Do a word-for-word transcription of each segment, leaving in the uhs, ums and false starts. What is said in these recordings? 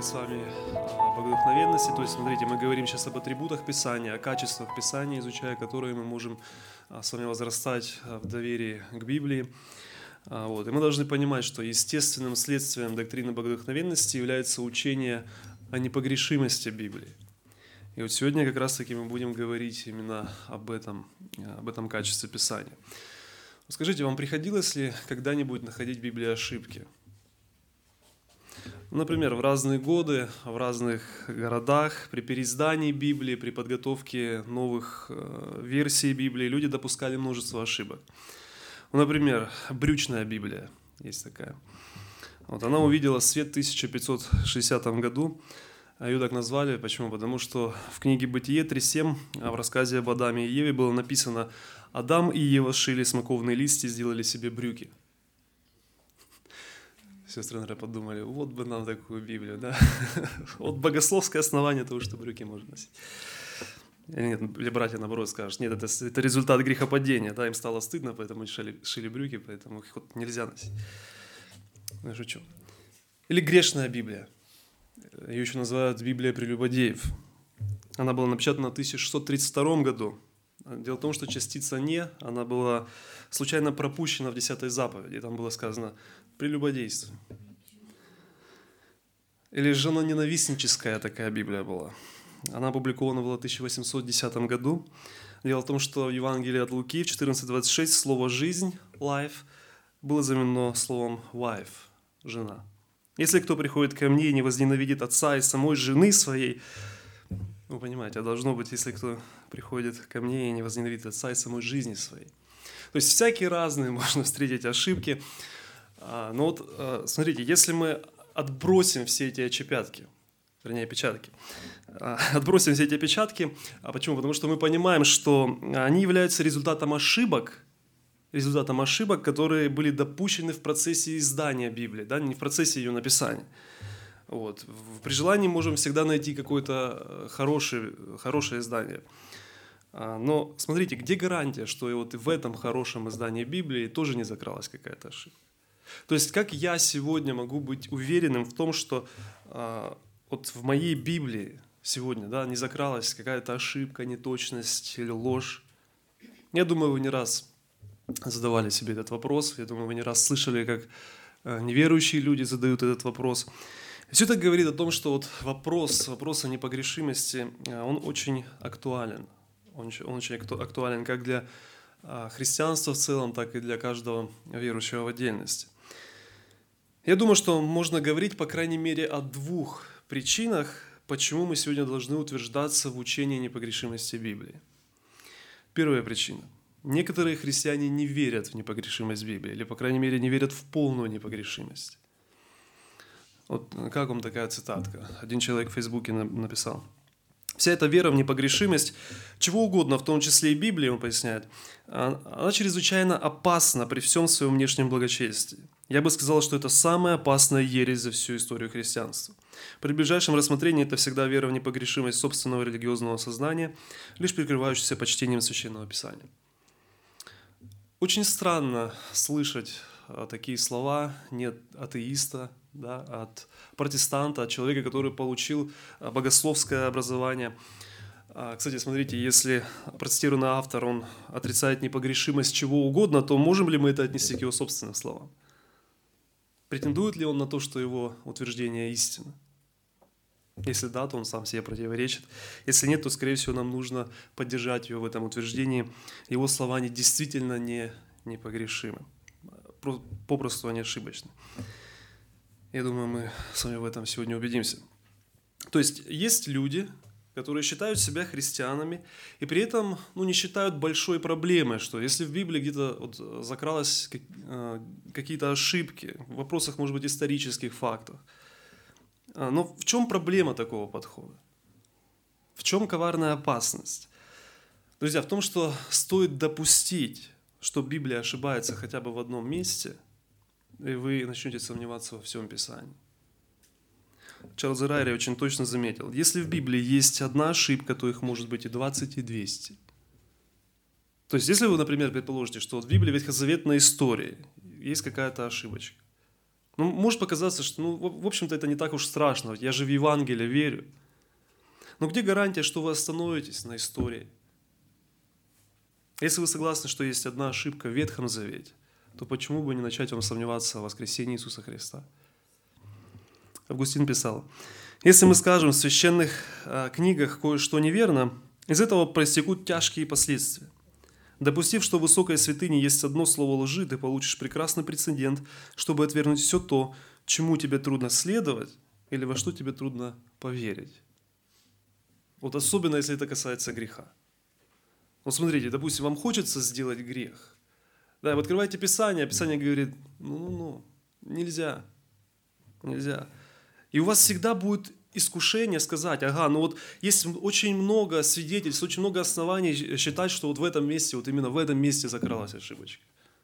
с вами о богодухновенности. То есть, смотрите, мы говорим сейчас об атрибутах Писания, о качествах Писания, изучая которые мы можем с вами возрастать в доверии к Библии. Вот. И мы должны понимать, что естественным следствием доктрины богодухновенности является учение о непогрешимости Библии. И вот сегодня как раз-таки мы будем говорить именно об этом, об этом качестве Писания. Скажите, вам приходилось ли когда-нибудь находить в Библии ошибки? Например, в разные годы, в разных городах, при переиздании Библии, при подготовке новых версий Библии люди допускали множество ошибок. Например, брючная Библия есть такая. Вот, она увидела свет в тысяча пятьсот шестидесятом году. Ее так назвали. Почему? Потому что в книге Бытие три семь, в рассказе об Адаме и Еве было написано: «Адам и Ева сшили смоковные листья и сделали себе брюки». Сестры, наверное, подумали, вот бы нам такую Библию, да? Вот богословское основание того, что брюки можно носить. Или, нет, или братья, наоборот, скажут, нет, это, это результат грехопадения, да, им стало стыдно, поэтому шили, шили брюки, поэтому их вот нельзя носить. Я шучу. Или грешная Библия. Ее еще называют Библия прелюбодеев. Она была напечатана в тысяча шестьсот тридцать втором году. Дело в том, что частица «не», она была случайно пропущена в десятой заповеди. Там было сказано «прелюбодейство». Или женоненавистническая такая Библия была. Она опубликована была в тысяча восемьсот десятом году. Дело в том, что в Евангелии от Луки в четырнадцать двадцать шесть слово «жизнь» (life) было заменено словом «wife» – «жена». Если кто приходит ко мне и не возненавидит отца и самой жены своей, вы понимаете, а должно быть, если кто приходит ко мне и не возненавидит отца и самой жизни своей. То есть всякие разные можно встретить ошибки. Но вот смотрите, если мы отбросим все эти опечатки, вернее, опечатки, отбросим все эти опечатки, а почему? Потому что мы понимаем, что они являются результатом ошибок, результатом ошибок, которые были допущены в процессе издания Библии, да, не в процессе ее написания. Вот. При желании можем всегда найти какое-то хорошее, хорошее издание. Но смотрите, где гарантия, что и вот в этом хорошем издании Библии тоже не закралась какая-то ошибка? То есть как я сегодня могу быть уверенным в том, что а, вот в моей Библии сегодня, да, не закралась какая-то ошибка, неточность или ложь? Я думаю, вы не раз задавали себе этот вопрос. Я думаю, вы не раз слышали, как неверующие люди задают этот вопрос. Все это говорит о том, что вот вопрос, вопрос о непогрешимости, он очень актуален. Он, он очень актуален как для христианства в целом, так и для каждого верующего в отдельности. Я думаю, что можно говорить, по крайней мере, о двух причинах, почему мы сегодня должны утверждаться в учении непогрешимости Библии. Первая причина. Некоторые христиане не верят в непогрешимость Библии, или, по крайней мере, не верят в полную непогрешимость. Вот как вам такая цитатка? Один человек в Фейсбуке написал: «Вся эта вера в непогрешимость, чего угодно, в том числе и Библии, он поясняет, она чрезвычайно опасна при всем своем внешнем благочестии. Я бы сказал, что это самая опасная ересь за всю историю христианства. При ближайшем рассмотрении это всегда вера в непогрешимость собственного религиозного сознания, лишь прикрывающаяся почтением Священного Писания». Очень странно слышать такие слова не от атеиста, да, от протестанта, от человека, который получил богословское образование. Кстати, смотрите, если процитированный автор, он отрицает непогрешимость чего угодно, то можем ли мы это отнести к его собственным словам? Претендует ли он на то, что его утверждение истина? Если да, то он сам себе противоречит. Если нет, то, скорее всего, нам нужно поддержать его в этом утверждении. Его слова они действительно не непогрешимы. Попросту они ошибочны. Я думаю, мы с вами в этом сегодня убедимся. То есть есть люди, которые считают себя христианами, и при этом ну, не считают большой проблемой, что если в Библии где-то вот закралось какие-то ошибки, в вопросах, может быть, исторических фактов. Но в чем проблема такого подхода? В чем коварная опасность? Друзья, в том, что стоит допустить, что Библия ошибается хотя бы в одном месте, и вы начнете сомневаться во всем Писании. Чарльз Райри очень точно заметил, если в Библии есть одна ошибка, то их может быть и двадцать, и двести. То есть, если вы, например, предположите, что вот в Библии ветхозаветной истории есть какая-то ошибочка, Ну, может показаться, что, ну, в в общем-то, это не так уж страшно, я же в Евангелие верю. Но где гарантия, что вы остановитесь на истории? Если вы согласны, что есть одна ошибка в Ветхом Завете, то почему бы не начать вам сомневаться в воскресении Иисуса Христа? Августин писал: «Если мы скажем в священных э, книгах кое-что неверно, из этого проистекут тяжкие последствия. Допустив, что в высокой святыне есть одно слово лжи, ты получишь прекрасный прецедент, чтобы отвергнуть все то, чему тебе трудно следовать или во что тебе трудно поверить». Вот особенно, если это касается греха. Вот смотрите, допустим, вам хочется сделать грех. Да, вы открываете Писание, а Писание говорит: ну-ну-ну, нельзя, нельзя. И у вас всегда будет искушение сказать: ага, ну вот есть очень много свидетельств, очень много оснований считать, что вот в этом месте, вот именно в этом месте закралась ошибочка.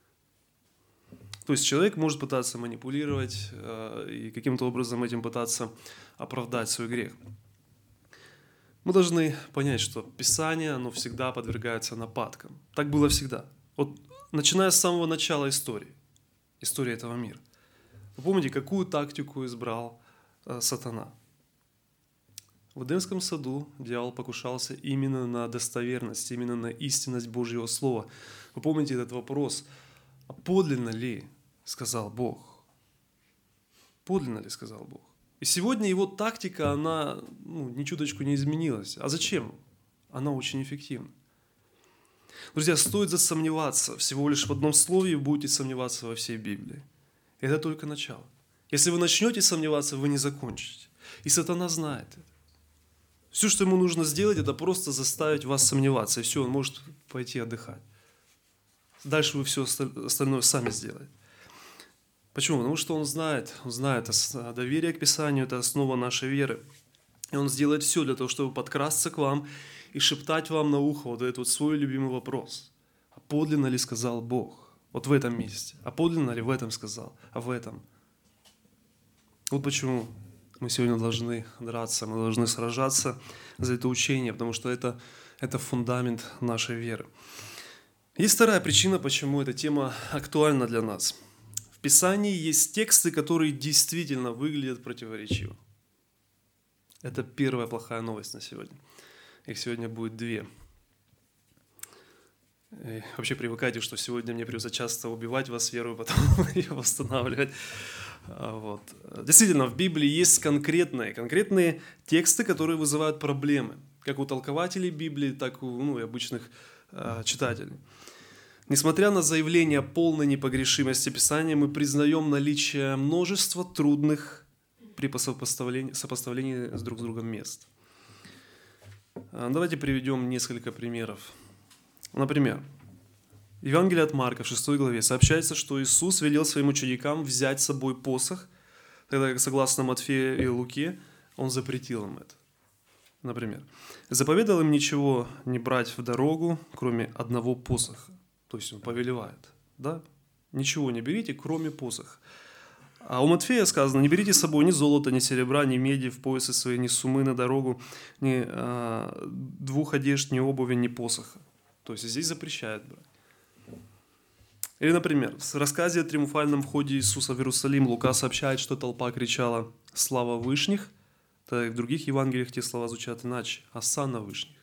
То есть человек может пытаться манипулировать э, и каким-то образом этим пытаться оправдать свой грех. Мы должны понять, что Писание, оно всегда подвергается нападкам. Так было всегда. Вот начиная с самого начала истории, истории этого мира. Вы помните, какую тактику избрал э, сатана? В Эдемском саду дьявол покушался именно на достоверность, именно на истинность Божьего Слова. Вы помните этот вопрос: а подлинно ли сказал Бог? Подлинно ли сказал Бог? И сегодня его тактика, она ну, ни чуточку не изменилась. А зачем? Она очень эффективна. Друзья, стоит засомневаться всего лишь в одном слове, и будете сомневаться во всей Библии. Это только начало. Если вы начнете сомневаться, вы не закончите. И сатана знает это. Все, что ему нужно сделать, это просто заставить вас сомневаться. И все, он может пойти отдыхать. Дальше вы все остальное сами сделаете. Почему? Потому что он знает, он знает, доверие к Писанию – это основа нашей веры. И он сделает все для того, чтобы подкрасться к вам и шептать вам на ухо вот этот вот свой любимый вопрос. А подлинно ли сказал Бог? Вот в этом месте. А подлинно ли в этом сказал? А в этом? Вот почему мы сегодня должны драться, мы должны сражаться за это учение, потому что это, это фундамент нашей веры. Есть вторая причина, почему эта тема актуальна для нас. В Писании есть тексты, которые действительно выглядят противоречиво. Это первая плохая новость на сегодня. Их сегодня будет две. И вообще привыкайте, что сегодня мне придется часто убивать вас веру, потом ее восстанавливать. Вот. Действительно, в Библии есть конкретные, конкретные тексты, которые вызывают проблемы, как у толкователей Библии, так и у ну, и обычных э, читателей. Несмотря на заявление полной непогрешимости Писания, мы признаем наличие множества трудных при сопоставлении, сопоставлении с друг с другом мест. Давайте приведем несколько примеров. Например, в Евангелии от Марка в шестой главе сообщается, что Иисус велел своим ученикам взять с собой посох, тогда как согласно Матфею и Луке, Он запретил им это. Например, заповедал им ничего не брать в дорогу, кроме одного посоха. То есть Он повелевает, да? Ничего не берите, кроме посоха. А у Матфея сказано: не берите с собой ни золота, ни серебра, ни меди в поясы свои, ни суммы на дорогу, ни а, двух одежд, ни обуви, ни посоха. То есть здесь запрещает брать. Или, например, в рассказе о триумфальном входе Иисуса в Иерусалим Лука сообщает, что толпа кричала «Слава вышних», тогда в других Евангелиях те слова звучат иначе – «Осанна вышних».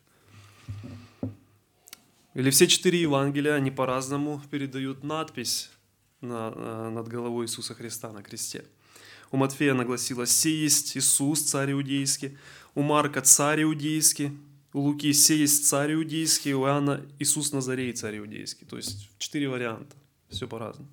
Или все четыре Евангелия, они по-разному передают надпись на, над головой Иисуса Христа на кресте. У Матфея она гласила: «Сей есть Иисус, царь иудейский», у Марка – «Царь иудейский», у Луки – «Сей есть царь иудейский», у Иоанна – «Иисус Назарей, царь иудейский». То есть четыре варианта, все по-разному.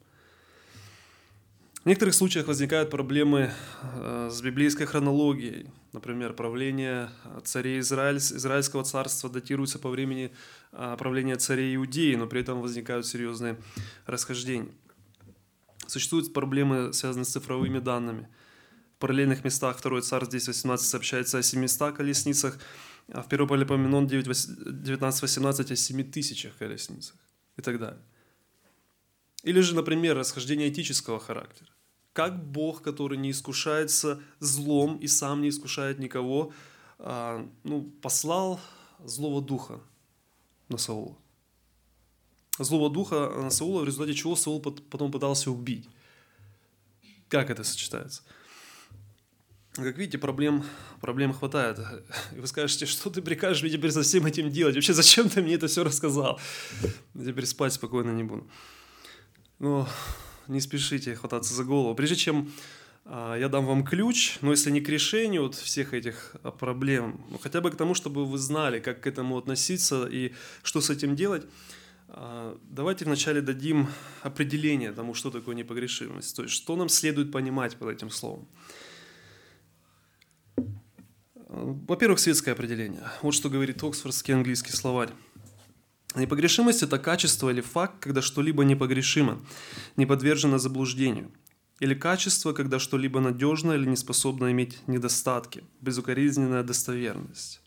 В некоторых случаях возникают проблемы с библейской хронологией. Например, правление царей Израиль, Израильского царства датируется по времени правления царей Иудеи, но при этом возникают серьезные расхождения. Существуют проблемы, связанные с цифровыми данными. В параллельных местах второй царь десять восемнадцать сообщается о семистах колесницах, а в первый Паралипоменон девятнадцать восемнадцать о семи тысячах колесницах и так далее. Или же, например, расхождение этического характера. Как Бог, который не искушается злом и сам не искушает никого, ну, послал злого духа на Саула. Злого духа на Саула, в результате чего Саул потом пытался убить. Как это сочетается? Как видите, проблем, проблем хватает. И вы скажете, что ты прикажешь мне теперь со всем этим делать? Вообще, зачем ты мне это все рассказал? Я теперь спать спокойно не буду. Но не спешите хвататься за голову. Прежде чем а, я дам вам ключ, но если не к решению вот всех этих а, проблем, ну, хотя бы к тому, чтобы вы знали, как к этому относиться и что с этим делать, а, давайте вначале дадим определение тому, что такое непогрешимость. То есть, что нам следует понимать под этим словом. Во-первых, светское определение. Вот что говорит Оксфордский английский словарь. Непогрешимость – это качество или факт, когда что-либо непогрешимо, не подвержено заблуждению. Или качество, когда что-либо надежно или не способно иметь недостатки, безукоризненная достоверность.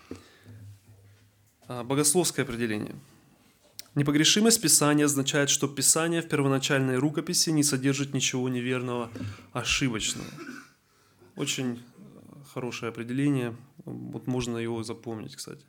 Богословское определение. Непогрешимость Писания означает, что Писание в первоначальной рукописи не содержит ничего неверного, ошибочного. Очень хорошее определение, вот можно его запомнить, кстати.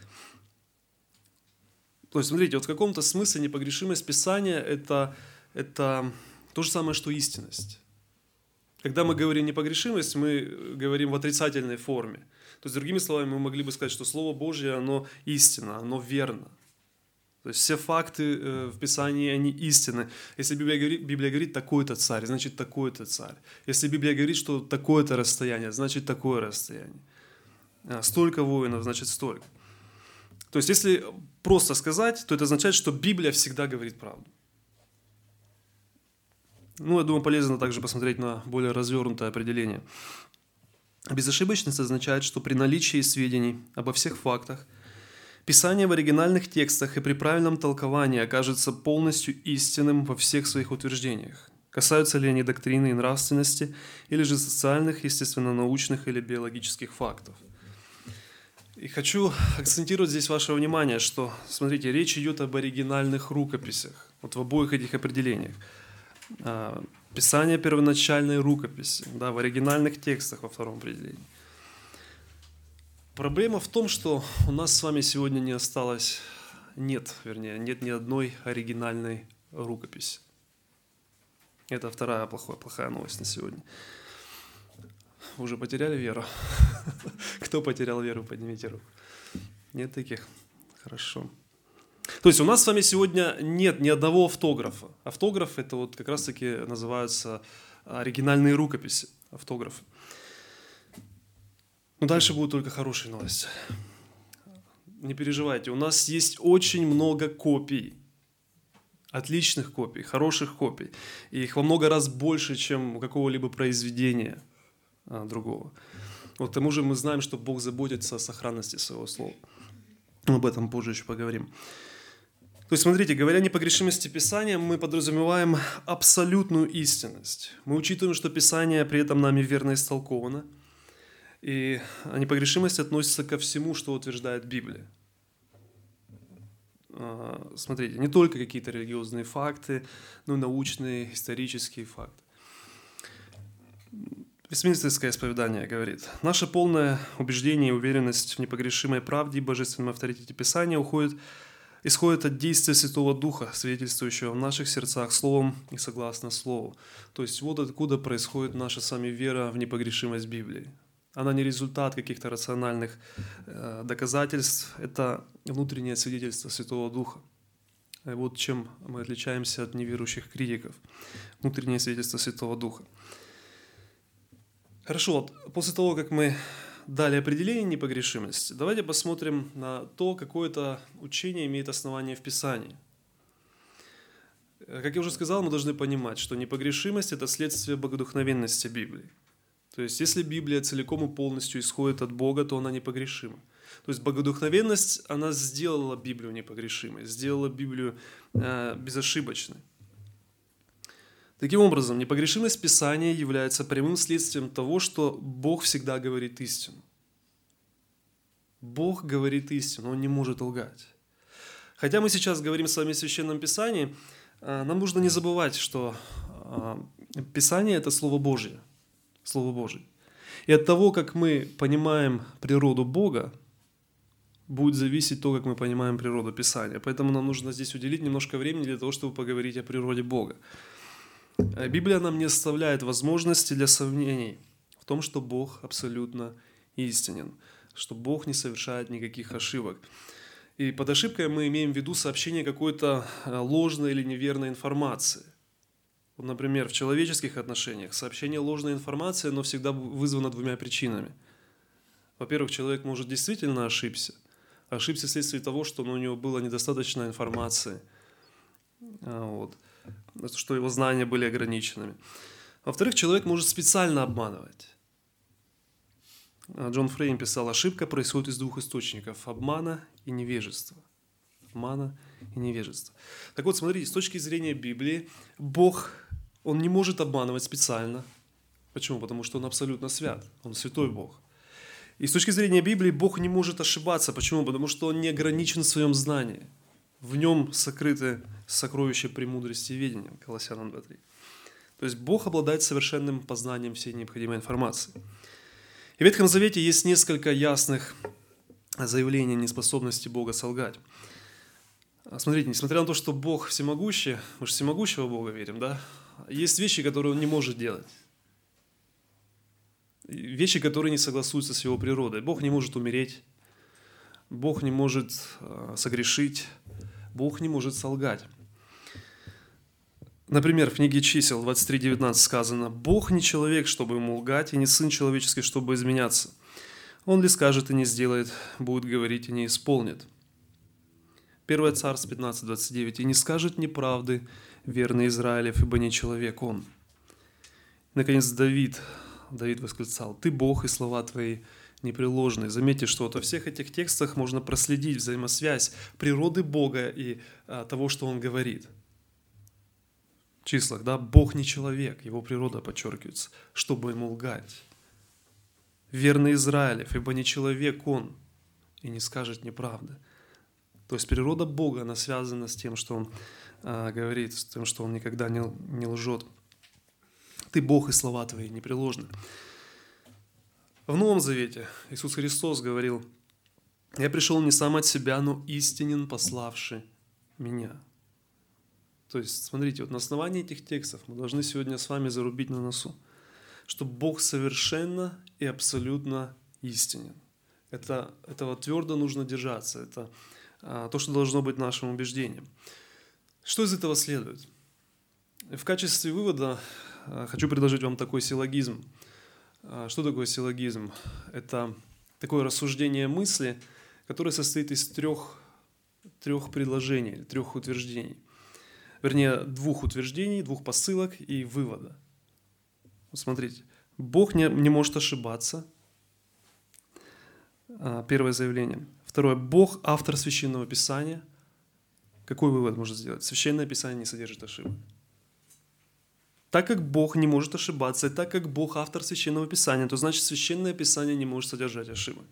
То есть, смотрите, вот в каком-то смысле непогрешимость Писания это, это то же самое, что истинность. Когда мы говорим непогрешимость, мы говорим в отрицательной форме. То есть, другими словами, мы могли бы сказать, что Слово Божье, оно истинно, оно верно. То есть, все факты в Писании, они истинны. Если Библия говорит, Библия говорит такой-то царь, значит такой-то царь. Если Библия говорит, что такое-то расстояние, значит такое расстояние. Столько воинов, значит столько. То есть, если просто сказать, то это означает, что Библия всегда говорит правду. Ну, я думаю, полезно также посмотреть на более развернутое определение. Безошибочность означает, что при наличии сведений обо всех фактах Писание в оригинальных текстах и при правильном толковании окажется полностью истинным во всех своих утверждениях. Касаются ли они доктрины и нравственности, или же социальных, естественно-научных или биологических фактов. И хочу акцентировать здесь ваше внимание, что, смотрите, речь идет об оригинальных рукописях, вот в обоих этих определениях. Писание первоначальной рукописи, да, в оригинальных текстах во втором определении. Проблема в том, что у нас с вами сегодня не осталось, нет, вернее, нет ни одной оригинальной рукописи. Это вторая плохая, плохая новость на сегодня. Вы уже потеряли веру? Кто потерял веру, поднимите руку. Нет таких? Хорошо. То есть у нас с вами сегодня нет ни одного автографа. Автограф – это вот как раз-таки называются оригинальные рукописи, автографы. Но дальше будут только хорошие новости. Не переживайте, у нас есть очень много копий, отличных копий, хороших копий. И их во много раз больше, чем у какого-либо произведения а, другого. Вот к тому же мы знаем, что Бог заботится о сохранности своего слова. Об этом позже еще поговорим. То есть, смотрите, говоря о непогрешимости Писания, мы подразумеваем абсолютную истинность. Мы учитываем, что Писание при этом нами верно истолковано. И непогрешимость относится ко всему, что утверждает Библия. Смотрите, не только какие-то религиозные факты, но и научные, исторические факты. Вестминстерское исповедание говорит: наше полное убеждение и уверенность в непогрешимой правде и божественном авторитете Писания уходит, исходит от действия Святого Духа, свидетельствующего в наших сердцах словом и согласно Слову. То есть вот откуда происходит наша с вами вера в непогрешимость Библии. Она не результат каких-то рациональных э, доказательств, это внутреннее свидетельство Святого Духа. И вот чем мы отличаемся от неверующих критиков. Внутреннее свидетельство Святого Духа. Хорошо, вот после того, как мы дали определение непогрешимости, давайте посмотрим на то, какое это учение имеет основание в Писании. Как я уже сказал, мы должны понимать, что непогрешимость – это следствие богодухновенности Библии. То есть, если Библия целиком и полностью исходит от Бога, то она непогрешима. То есть, богодухновенность, она сделала Библию непогрешимой, сделала Библию э, безошибочной. Таким образом, непогрешимость Писания является прямым следствием того, что Бог всегда говорит истину. Бог говорит истину, Он не может лгать. Хотя мы сейчас говорим с вами о Священном Писании, э, нам нужно не забывать, что э, Писание – это Слово Божье. Слово Божие. И от того, как мы понимаем природу Бога, будет зависеть то, как мы понимаем природу Писания. Поэтому нам нужно здесь уделить немножко времени для того, чтобы поговорить о природе Бога. Э, Библия нам не оставляет возможности для сомнений в том, что Бог абсолютно истинен, что Бог не совершает никаких ошибок. И под ошибкой мы имеем в виду сообщение какой-то э, ложной или неверной информации. Вот, например, в человеческих отношениях сообщение ложной информации, оно всегда вызвано двумя причинами. Во-первых, человек может действительно ошибся. Ошибся вследствие того, что ну, у него было недостаточно информации, а, вот, что его знания были ограниченными. Во-вторых, человек может специально обманывать. Джон Фрейм писал, ошибка происходит из двух источников – обмана и невежества. Обмана и невежества. Так вот, смотрите, с точки зрения Библии, Бог, Он не может обманывать специально. Почему? Потому что Он абсолютно свят, Он святой Бог. И с точки зрения Библии, Бог не может ошибаться. Почему? Потому что Он не ограничен в своем знании. В Нем сокрыты сокровища премудрости и ведения. Колоссянам два три. То есть Бог обладает совершенным познанием всей необходимой информации. И в Ветхом Завете есть несколько ясных заявлений неспособности Бога солгать. Смотрите, несмотря на то, что Бог всемогущий, мы же всемогущего Бога верим, да? Есть вещи, которые Он не может делать. Вещи, которые не согласуются с Его природой. Бог не может умереть, Бог не может согрешить, Бог не может солгать. Например, в книге Чисел двадцать три девятнадцать сказано: «Бог не человек, чтобы ему лгать, и не сын человеческий, чтобы изменяться. Он ли скажет и не сделает, будет говорить и не исполнит». первое Царств пятнадцать двадцать девять. «И не скажет неправды верный Израилев, ибо не человек он». Наконец, Давид, Давид восклицал: «Ты Бог, и слова твои непреложны». Заметьте, что вот во всех этих текстах можно проследить взаимосвязь природы Бога и а, того, что Он говорит. В числах, да, Бог не человек, Его природа подчеркивается, чтобы Ему лгать. Верный Израилев, ибо не человек Он, и не скажет неправды. То есть природа Бога, она связана с тем, что Он а, говорит, с тем, что Он никогда не, не лжет. Ты Бог, и слова твои непреложны. В Новом Завете Иисус Христос говорил: «Я пришел не сам от себя, но истинен, пославший меня». То есть, смотрите, вот на основании этих текстов мы должны сегодня с вами зарубить на носу, что Бог совершенно и абсолютно истинен. Это, этого твердо нужно держаться. Это а, то, что должно быть нашим убеждением. Что из этого следует? В качестве вывода а, хочу предложить вам такой силлогизм. А, что такое силлогизм? Это такое рассуждение мысли, которое состоит из трех, трех предложений, трех утверждений. Вернее, двух утверждений, двух посылок и вывода. Вот смотрите. Бог не, не может ошибаться. Первое заявление. Второе. Бог – автор Священного Писания. Какой вывод может сделать? Священное Писание не содержит ошибок. Так как Бог не может ошибаться, и так как Бог – автор Священного Писания, то значит, Священное Писание не может содержать ошибок.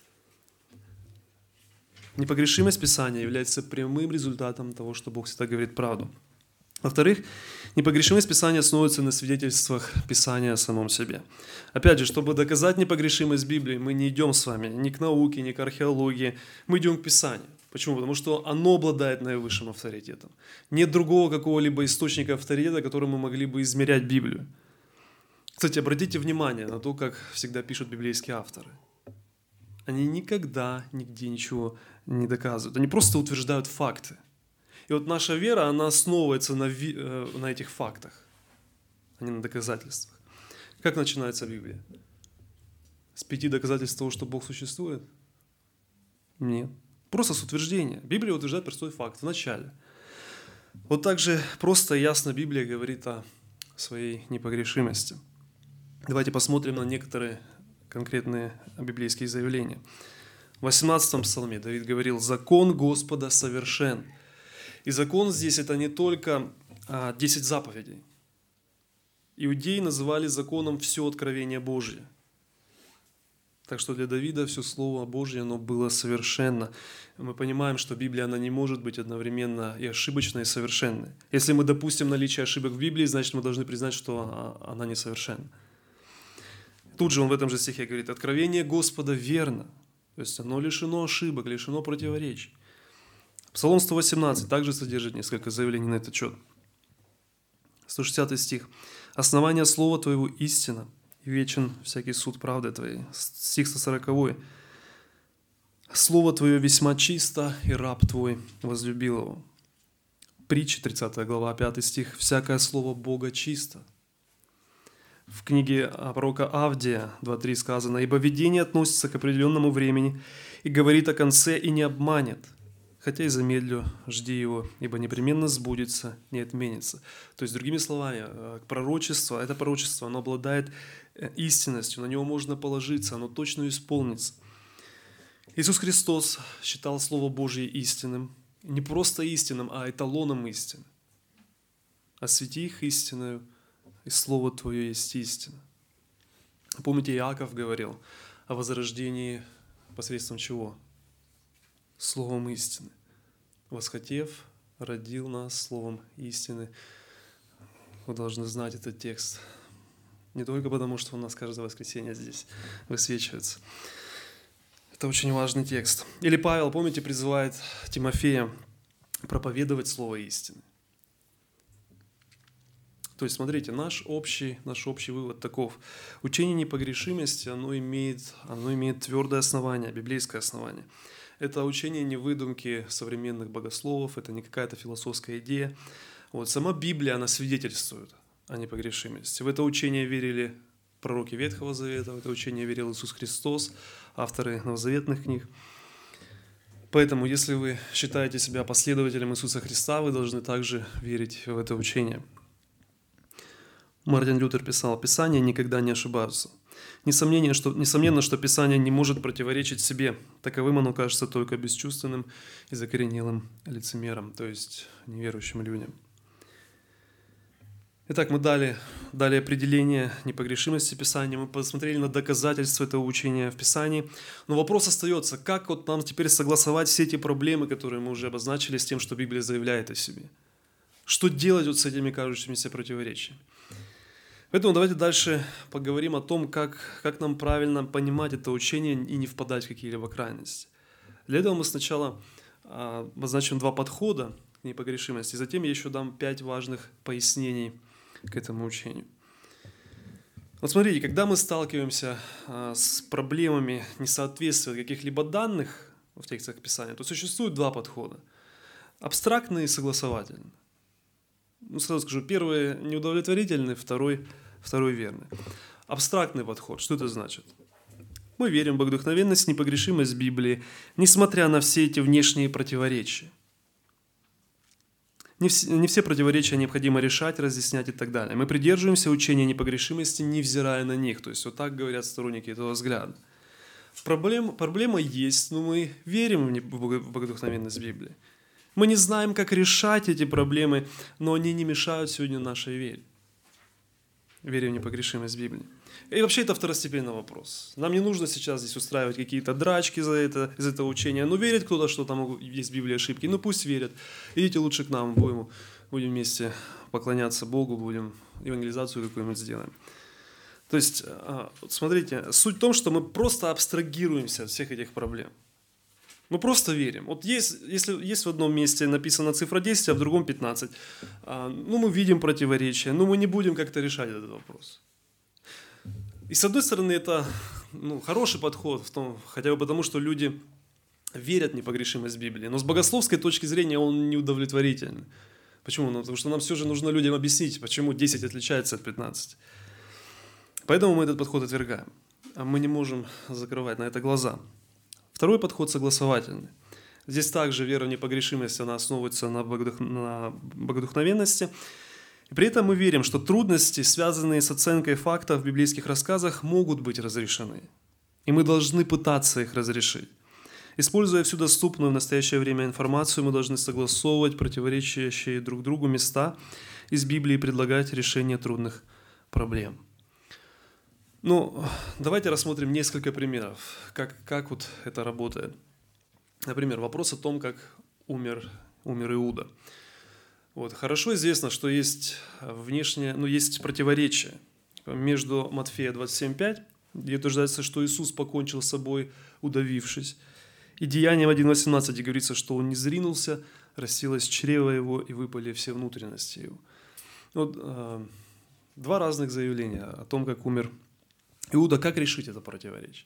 Непогрешимость Писания является прямым результатом того, что Бог всегда говорит правду. Во-вторых, непогрешимость Писания основывается на свидетельствах Писания о самом себе. Опять же, чтобы доказать непогрешимость Библии, мы не идем с вами ни к науке, ни к археологии, мы идем к Писанию. Почему? Потому что оно обладает наивысшим авторитетом. Нет другого какого-либо источника авторитета, которым мы могли бы измерять Библию. Кстати, обратите внимание на то, как всегда пишут библейские авторы. Они никогда нигде ничего не доказывают. Они просто утверждают факты. И вот наша вера, она основывается на, ви, на этих фактах, а не на доказательствах. Как начинается Библия? С пяти доказательств того, что Бог существует? Нет. Просто с утверждения. Библия утверждает простой факт в начале. Вот так же просто и ясно Библия говорит о своей непогрешимости. Давайте посмотрим на некоторые конкретные библейские заявления. В восемнадцатом псалме Давид говорил: «Закон Господа совершен». И закон здесь это не только а, десять заповедей. Иудеи называли законом все откровение Божье. Так что для Давида все Слово Божье, оно было совершенно. Мы понимаем, что Библия, она не может быть одновременно и ошибочной, и совершенной. Если мы допустим наличие ошибок в Библии, значит, мы должны признать, что она несовершенна. Тут же он в этом же стихе говорит: «Откровение Господа верно». То есть оно лишено ошибок, лишено противоречий. Псалом сто восемнадцать также содержит несколько заявлений на этот счет. сто шестидесятый стих. «Основание слова Твоего истина, и вечен всякий суд правды Твоей». Стих сто сороковой. «Слово Твое весьма чисто, и раб Твой возлюбил его». Притча, тридцатая глава, пятый стих. «Всякое слово Бога чисто». В книге пророка Авдия два три сказано: «Ибо видение относится к определенному времени, и говорит о конце, и не обманет. Хотя и замедлю, жди его, ибо непременно сбудется, не отменится». То есть, другими словами, пророчество, это пророчество, оно обладает истинностью, на него можно положиться, оно точно исполнится. Иисус Христос считал Слово Божье истинным, не просто истинным, а эталоном истины. «Освети их истиною, и Слово Твое есть истина». Помните, Иаков говорил о возрождении посредством чего? Словом истины. «Восхотев, родил нас словом истины». Вы должны знать этот текст. Не только потому, что у нас каждое воскресенье здесь высвечивается. Это очень важный текст. Или Павел, помните, призывает Тимофея проповедовать слово истины. То есть, смотрите, наш общий, наш общий вывод таков. Учение непогрешимости, оно имеет, оно имеет твердое основание, библейское основание. Это учение не выдумки современных богословов, это не какая-то философская идея. Вот, сама Библия, она свидетельствует о непогрешимости. В это учение верили пророки Ветхого Завета, в это учение верил Иисус Христос, авторы новозаветных книг. Поэтому, если вы считаете себя последователем Иисуса Христа, вы должны также верить в это учение. Мартин Лютер писал: «Писания никогда не ошибаются. Несомненно что, несомненно, что Писание не может противоречить себе. Таковым оно кажется только бесчувственным и закоренелым лицемером», то есть неверующим людям. Итак, мы дали, дали определение непогрешимости Писания, мы посмотрели на доказательства этого учения в Писании. Но вопрос остается, как вот нам теперь согласовать все эти проблемы, которые мы уже обозначили, с тем, что Библия заявляет о себе? Что делать вот с этими кажущимися противоречиями? Поэтому давайте дальше поговорим о том, как, как нам правильно понимать это учение и не впадать в какие-либо крайности. Для этого мы сначала а, обозначим два подхода к непогрешимости, затем я еще дам пять важных пояснений к этому учению. Вот смотрите, когда мы сталкиваемся а, с проблемами несоответствия каких-либо данных в текстах Писания, то существует два подхода. Абстрактный и согласовательный. Ну, сразу скажу, первый неудовлетворительный, второй, второй верный. Абстрактный подход, что это значит? Мы верим в богодухновенность, непогрешимость Библии, несмотря на все эти внешние противоречия. Не все, не все противоречия необходимо решать, разъяснять и так далее. Мы придерживаемся учения непогрешимости, невзирая на них. То есть вот так говорят сторонники этого взгляда. Проблем, проблема есть, но мы верим в богодухновенность Библии. Мы не знаем, как решать эти проблемы, но они не мешают сегодня нашей вере. Вере в непогрешимость Библии. И вообще это второстепенный вопрос. Нам не нужно сейчас здесь устраивать какие-то драчки за это, из этого учения. Ну, верит кто-то, что там есть в Библии ошибки, ну пусть верят. Идите лучше к нам, будем, будем вместе поклоняться Богу, будем евангелизацию какую-нибудь сделаем. То есть, смотрите, суть в том, что мы просто абстрагируемся от всех этих проблем. Мы просто верим. Вот есть, если есть в одном месте написана цифра десять, а в другом пятнадцать, ну, мы видим противоречия, но мы не будем как-то решать этот вопрос. И с одной стороны, это ну, хороший подход, в том, хотя бы потому, что люди верят в непогрешимость Библии, но с богословской точки зрения он неудовлетворительный. Почему? Ну, потому что нам все же нужно людям объяснить, почему десять отличается от пятнадцати. Поэтому мы этот подход отвергаем. А мы не можем закрывать на это глаза. Второй подход согласовательный. Здесь также вера в непогрешимость, она основывается на богодухновенности. И при этом мы верим, что трудности, связанные с оценкой фактов в библейских рассказах, могут быть разрешены. И мы должны пытаться их разрешить. Используя всю доступную в настоящее время информацию, мы должны согласовывать противоречащие друг другу места из Библии и предлагать решение трудных проблем. Ну, давайте рассмотрим несколько примеров, как, как вот это работает. Например, вопрос о том, как умер, умер Иуда. Вот. Хорошо известно, что есть внешнее, ну, есть противоречие между Матфея двадцать семь пять, где утверждается, что Иисус покончил с собой, удавившись, и Деянием один восемнадцать, где говорится, что он не зринулся, растилось чрево его и выпали все внутренности его. Вот, э, два разных заявления о том, как умер Иуда, как решить это противоречие.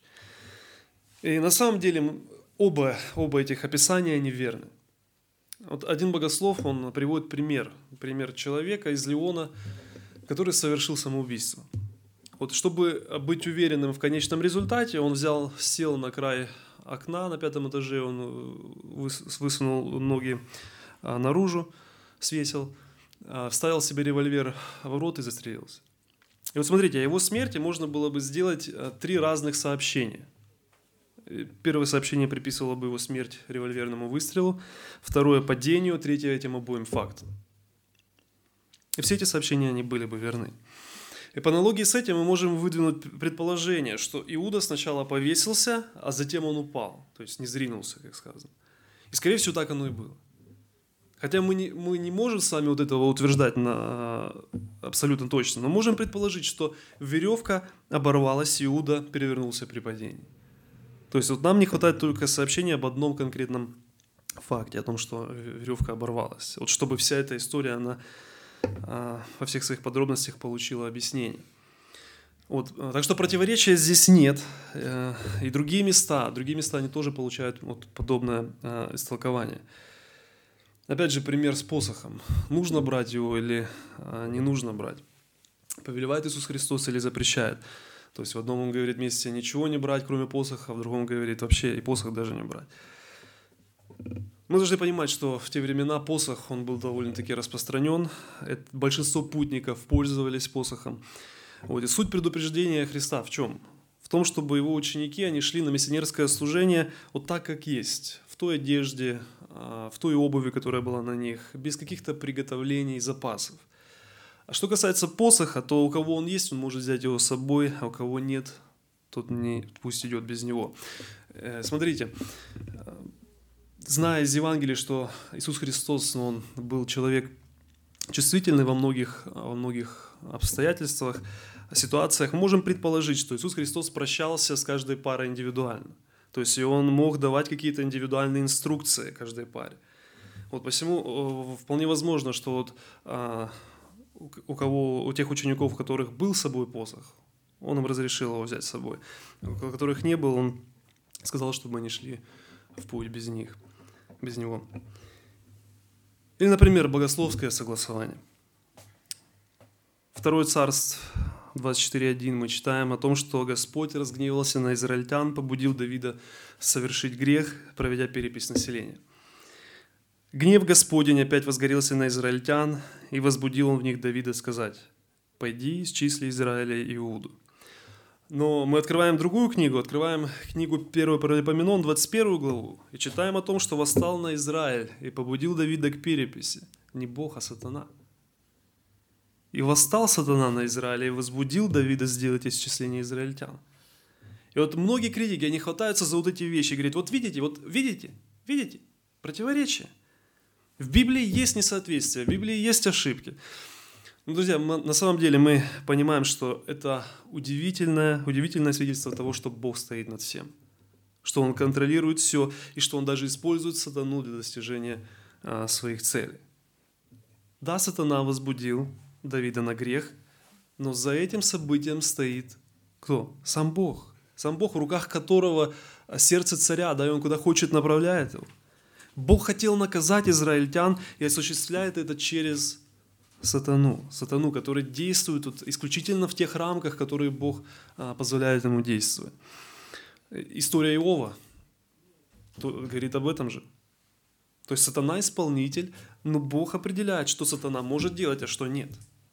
И на самом деле оба, оба этих описания, они верны. Вот один богослов, он приводит пример, пример человека из Леона, который совершил самоубийство. Вот чтобы быть уверенным в конечном результате, он взял, сел на край окна на пятом этаже, он высунул ноги наружу, свесил, вставил себе револьвер в рот и застрелился. И вот смотрите, о его смерти можно было бы сделать три разных сообщения. Первое сообщение приписывало бы его смерть револьверному выстрелу, второе – падению, третье – этим обоим фактам. И все эти сообщения, они были бы верны. И по аналогии с этим мы можем выдвинуть предположение, что Иуда сначала повесился, а затем он упал, то есть не зринулся, как сказано. И, скорее всего, так оно и было. Хотя мы не, мы не можем с вами вот этого утверждать на, абсолютно точно, но можем предположить, что веревка оборвалась, и Иуда перевернулся при падении. То есть вот нам не хватает только сообщения об одном конкретном факте, о том, что веревка оборвалась. Вот чтобы вся эта история, она а, во всех своих подробностях получила объяснение. Вот, так что противоречия здесь нет. И другие места, другие места они тоже получают вот подобное а, истолкование. Опять же, пример с посохом. Нужно брать его или а, не нужно брать? Повелевает Иисус Христос или запрещает? То есть в одном он говорит месте ничего не брать, кроме посоха, в другом говорит вообще и посох даже не брать. Мы должны понимать, что в те времена посох, он был довольно-таки распространен. Это, большинство путников пользовались посохом. Вот. И суть предупреждения Христа в чем? В том, чтобы его ученики, они шли на миссионерское служение вот так, как есть, в той одежде, в той обуви, которая была на них, без каких-то приготовлений и запасов. А что касается посоха, то у кого он есть, он может взять его с собой, а у кого нет, тот не, пусть идет без него. Смотрите, зная из Евангелия, что Иисус Христос, он был человек чувствительный во многих, во многих обстоятельствах, ситуациях, мы можем предположить, что Иисус Христос прощался с каждой парой индивидуально. То есть и он мог давать какие-то индивидуальные инструкции каждой паре. Вот посему вполне возможно, что вот у кого, у тех учеников, у которых был с собой посох, он им разрешил его взять с собой. У которых не был, он сказал, чтобы они шли в путь без них, без него. Или, например, богословское согласование. Второе Царств двадцать четыре один мы читаем о том, что Господь разгневался на израильтян, побудил Давида совершить грех, проведя перепись населения. Гнев Господень опять возгорелся на израильтян, и возбудил он в них Давида сказать: «Пойди, исчисли Израиля и Иуду». Но мы открываем другую книгу, открываем книгу первого Паралипоменон, двадцать первую главу, и читаем о том, что восстал на Израиль и побудил Давида к переписи. Не Бог, а сатана. И восстал сатана на Израиль и возбудил Давида сделать исчисление израильтян. И вот многие критики, они хватаются за вот эти вещи, говорят: вот видите, вот видите, видите, противоречие. В Библии есть несоответствие, в Библии есть ошибки. Ну, друзья, мы, на самом деле мы понимаем, что это удивительное, удивительное свидетельство того, что Бог стоит над всем, что Он контролирует все и что Он даже использует сатану для достижения а, своих целей. Да, сатана возбудил Давида на грех, но за этим событием стоит кто? Сам Бог. Сам Бог, в руках которого сердце царя, да, и Он куда хочет направляет его. Бог хотел наказать израильтян и осуществляет это через сатану. Сатану, который действует вот исключительно в тех рамках, которые Бог а, позволяет ему действовать. История Иова говорит об этом же. То есть сатана исполнитель, но Бог определяет, что сатана может делать, а что нет.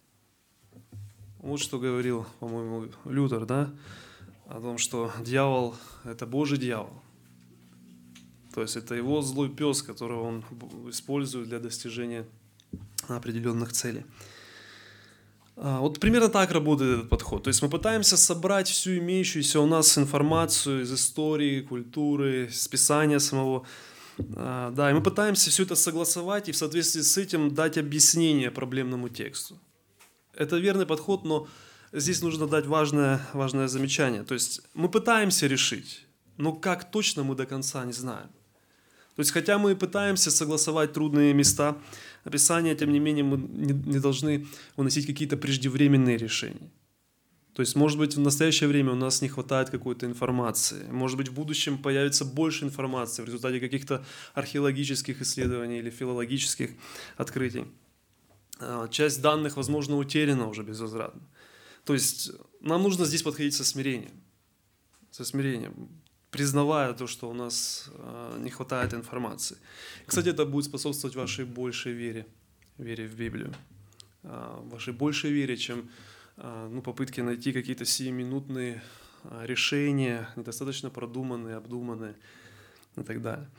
Вот что говорил, по-моему, Лютер, да, о том, что дьявол – это Божий дьявол. То есть это его злой пес, которого он использует для достижения определенных целей. Вот примерно так работает этот подход. То есть мы пытаемся собрать всю имеющуюся у нас информацию из истории, культуры, из Писания самого. Да, и мы пытаемся все это согласовать и в соответствии с этим дать объяснение проблемному тексту. Это верный подход, но здесь нужно дать важное, важное замечание. То есть мы пытаемся решить, но как точно мы до конца не знаем. То есть хотя мы пытаемся согласовать трудные места, Писания, тем не менее, мы не, не должны выносить какие-то преждевременные решения. То есть, может быть, в настоящее время у нас не хватает какой-то информации. Может быть, в будущем появится больше информации в результате каких-то археологических исследований или филологических открытий. Часть данных, возможно, утеряна уже безвозвратно. То есть, нам нужно здесь подходить со смирением. Со смирением, признавая то, что у нас не хватает информации. Кстати, это будет способствовать вашей большей вере, вере в Библию. Вашей большей вере, чем ну, попытки найти какие-то сиюминутные решения, недостаточно продуманные, обдуманные и так далее.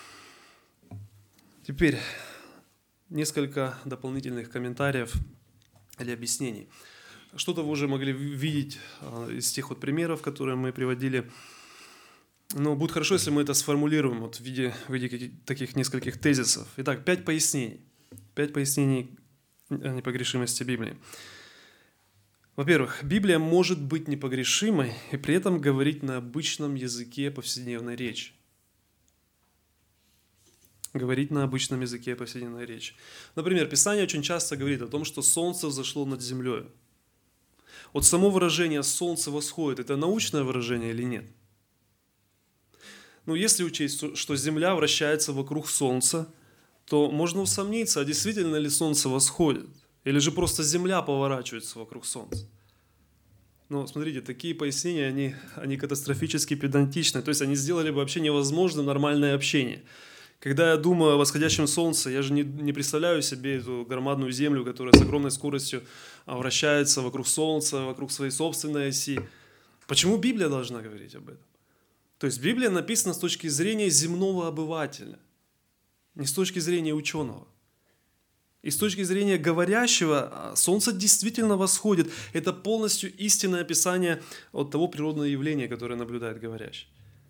Теперь несколько дополнительных комментариев или объяснений. Что-то вы уже могли видеть из тех вот примеров, которые мы приводили. Но будет хорошо, если мы это сформулируем вот в виде, в виде таких нескольких тезисов. Итак, пять пояснений. Пять пояснений о непогрешимости Библии. Во-первых, Библия может быть непогрешимой и при этом говорить на обычном языке повседневной речи. Говорить на обычном языке повседневной речи. Например, Писание очень часто говорит о том, что солнце взошло над землей. Вот само выражение «солнце восходит» – это научное выражение или нет? Ну, если учесть, что Земля вращается вокруг Солнца, то можно усомниться, а действительно ли Солнце восходит? Или же просто Земля поворачивается вокруг Солнца? Ну, смотрите, такие пояснения, они, они катастрофически педантичны. То есть они сделали бы вообще невозможным нормальное общение. Когда я думаю о восходящем Солнце, я же не, не представляю себе эту громадную Землю, которая с огромной скоростью вращается вокруг Солнца, вокруг своей собственной оси. Почему Библия должна говорить об этом? То есть Библия написана с точки зрения земного обывателя, не с точки зрения ученого. И с точки зрения говорящего, Солнце действительно восходит. Это полностью истинное описание от того природного явления, которое наблюдает говорящий.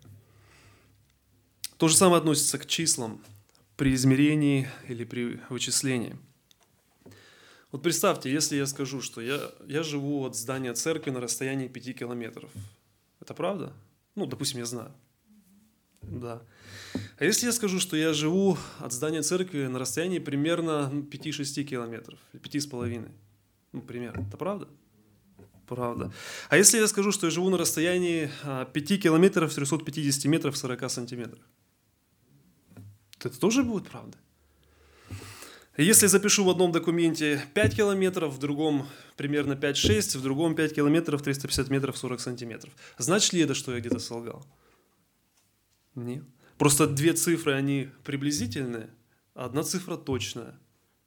То же самое относится к числам при измерении или при вычислении. Вот представьте, если я скажу, что я, я живу от здания церкви на расстоянии пяти километров. Это правда? Ну, допустим, я знаю. Да. А если я скажу, что я живу от здания церкви на расстоянии примерно пяти-шести километров, пяти с половиной, ну, примерно, это правда? Правда. А если я скажу, что я живу на расстоянии пяти километров, трёхсот пятидесяти метров, сорока сантиметров, то это тоже будет правда? Если запишу в одном документе пять километров, в другом примерно пять-шесть, в другом пять километров, триста пятьдесят метров, сорок сантиметров, значит ли это, что я где-то солгал? Нет. Просто две цифры, они приблизительные, а одна цифра точная.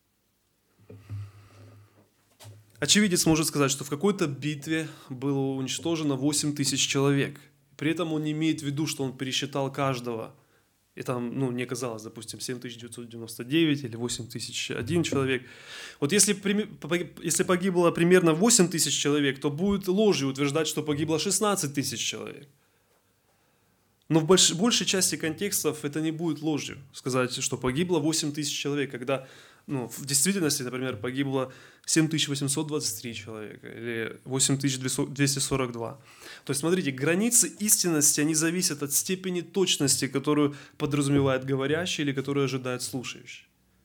Очевидец может сказать, что в какой-то битве было уничтожено восемь тысяч человек. При этом он не имеет в виду, что он пересчитал каждого. И там, ну, не оказалось, допустим, семь тысяч девятьсот девяносто девять или восемь тысяч один человек. Вот если, если погибло примерно восемь тысяч человек, то будет ложью утверждать, что погибло шестнадцать тысяч человек. Но в больш, большей части контекстов это не будет ложью. Сказать, что погибло восемь тысяч человек, когда ну, в действительности, например, погибло семь тысяч восемьсот двадцать три человека или восемь тысяч двести сорок два. То есть, смотрите, границы истинности, они зависят от степени точности, которую подразумевает говорящий или которую ожидает слушающий.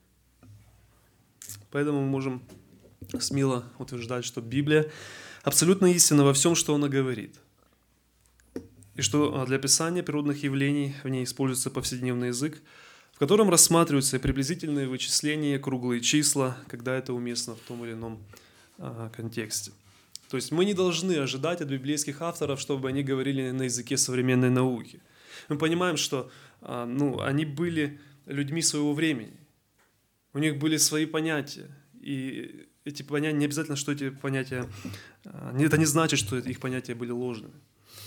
Поэтому мы можем смело утверждать, что Библия абсолютно истинна во всем, что она говорит. И что для описания природных явлений в ней используется повседневный язык, в котором рассматриваются приблизительные вычисления, круглые числа, когда это уместно в том или ином а, контексте. То есть мы не должны ожидать от библейских авторов, чтобы они говорили на языке современной науки. Мы понимаем, что а, ну, они были людьми своего времени. У них были свои понятия. И эти понятия, не обязательно, что эти понятия... А, это не значит, что их понятия были ложными.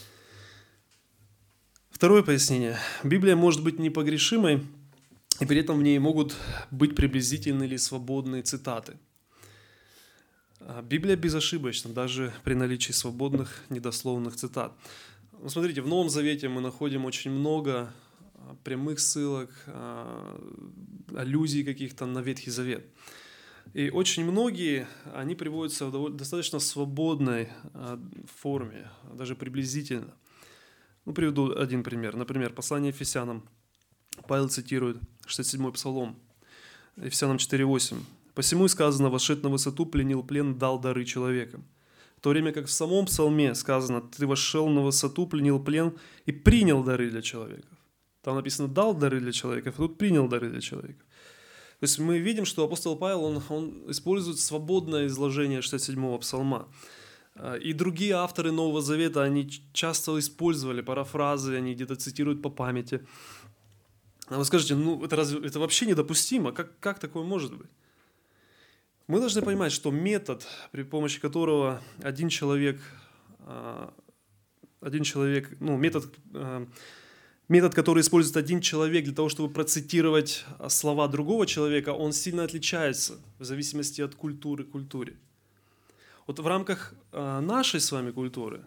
Второе пояснение. Библия может быть непогрешимой, и при этом в ней могут быть приблизительные или свободные цитаты. Библия безошибочна, даже при наличии свободных, недословных цитат. Смотрите, в Новом Завете мы находим очень много прямых ссылок, аллюзий каких-то на Ветхий Завет. И очень многие, они приводятся в достаточно свободной форме, даже приблизительно. Ну, приведу один пример. Например, послание Ефесянам. Павел цитирует шестьдесят седьмой Псалом. Ефесянам четыре восемь. «Посему и сказано, вошед на высоту, пленил плен, дал дары человекам». В то время как в самом псалме сказано, ты вошел на высоту, пленил плен и принял дары для человека. Там написано, дал дары для человека, а тут принял дары для человека. То есть мы видим, что апостол Павел, он, он использует свободное изложение шестьдесят седьмого псалма. И другие авторы Нового Завета, они часто использовали парафразы, они где-то цитируют по памяти. А вы скажете, ну это, разве, это вообще недопустимо, как, как такое может быть? Мы должны понимать, что метод, при помощи которого один человек, один человек, ну, метод, метод, который использует один человек для того, чтобы процитировать слова другого человека, он сильно отличается в зависимости от культуры к культуре. Вот в рамках нашей с вами культуры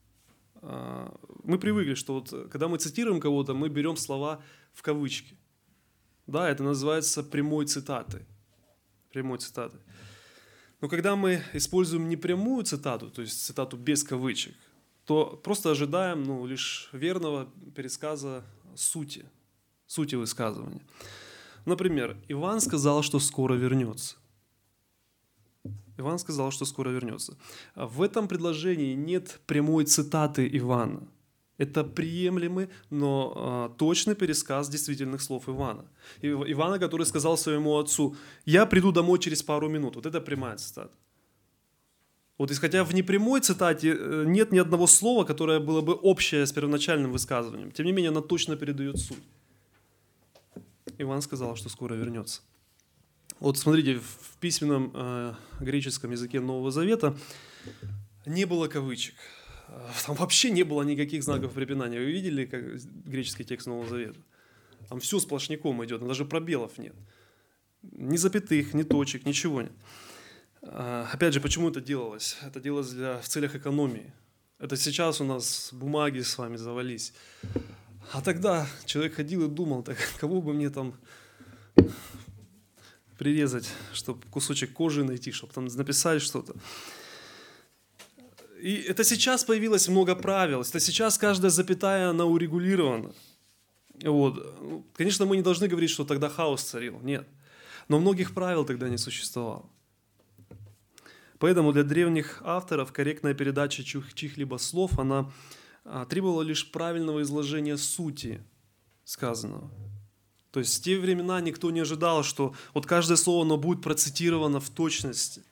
мы привыкли, что вот, когда мы цитируем кого-то, мы берем слова в кавычки. Да, это называется прямой цитатой. Прямой цитатой. Но когда мы используем непрямую цитату, то есть цитату без кавычек, то просто ожидаем ну, лишь верного пересказа сути, сути высказывания. Например, Иван сказал, что скоро вернется. Иван сказал, что скоро вернется. В этом предложении нет прямой цитаты Ивана. Это приемлемый, но а, точный пересказ действительных слов Ивана. Ивана, который сказал своему отцу, «Я приду домой через пару минут». Вот это прямая цитата. Вот, и хотя в непрямой цитате нет ни одного слова, которое было бы общее с первоначальным высказыванием, тем не менее она точно передает суть. Иван сказал, что скоро вернется. Вот смотрите, в письменном э, греческом языке Нового Завета не было кавычек. Там вообще не было никаких знаков препинания. Вы видели как греческий текст Нового Завета? Там все сплошняком идет, даже пробелов нет. Ни запятых, ни точек, ничего нет. Опять же, почему это делалось? Это делалось для, в целях экономии. Это сейчас у нас бумаги с вами завались. А тогда человек ходил и думал, так кого бы мне там прирезать, чтобы кусочек кожи найти, чтобы там написать что-то. И это сейчас появилось много правил, это сейчас каждая запятая, она урегулирована. Вот. Конечно, мы не должны говорить, что тогда хаос царил, нет. Но многих правил тогда не существовало. Поэтому для древних авторов корректная передача чьих-либо слов, она требовала лишь правильного изложения сути сказанного. То есть в те времена никто не ожидал, что вот каждое слово оно будет процитировано в точности.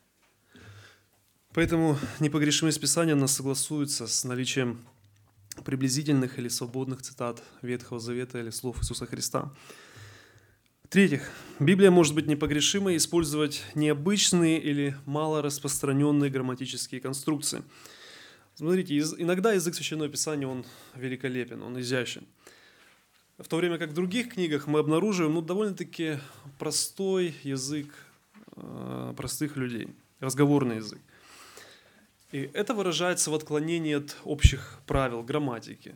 Поэтому непогрешимость Писания нас согласуется с наличием приблизительных или свободных цитат Ветхого Завета или слов Иисуса Христа. В-третьих, Библия может быть непогрешимой и использовать необычные или мало распространенные грамматические конструкции. Смотрите, иногда язык Священного Писания, он великолепен, он изящен. В то время как в других книгах мы обнаруживаем ну, довольно-таки простой язык э, простых людей, разговорный язык. И это выражается в отклонении от общих правил грамматики.